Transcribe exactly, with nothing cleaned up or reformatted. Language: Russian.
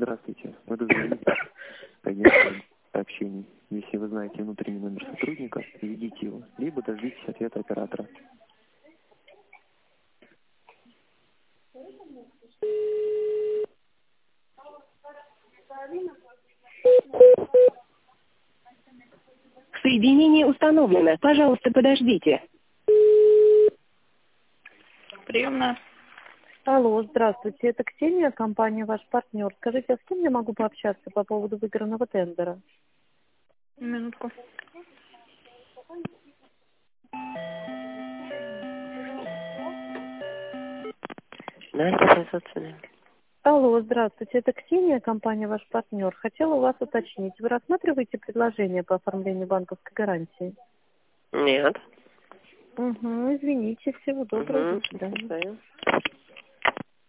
Здравствуйте. Мы дозвонились по агентству сообщений. Если вы знаете внутренний номер сотрудника, введите его, либо дождитесь ответа оператора. Соединение установлено. Пожалуйста, подождите. Приемная. Алло, здравствуйте. Это Ксения, компания «Ваш партнер». Скажите, а с кем я могу пообщаться по поводу выигранного тендера? Минутку. Настя, собственно. Алло, здравствуйте. Это Ксения, компания «Ваш партнер». Хотела у вас уточнить. Вы рассматриваете предложение по оформлению банковской гарантии? Нет. Угу, извините. Всего доброго. Угу. До свидания. До свидания.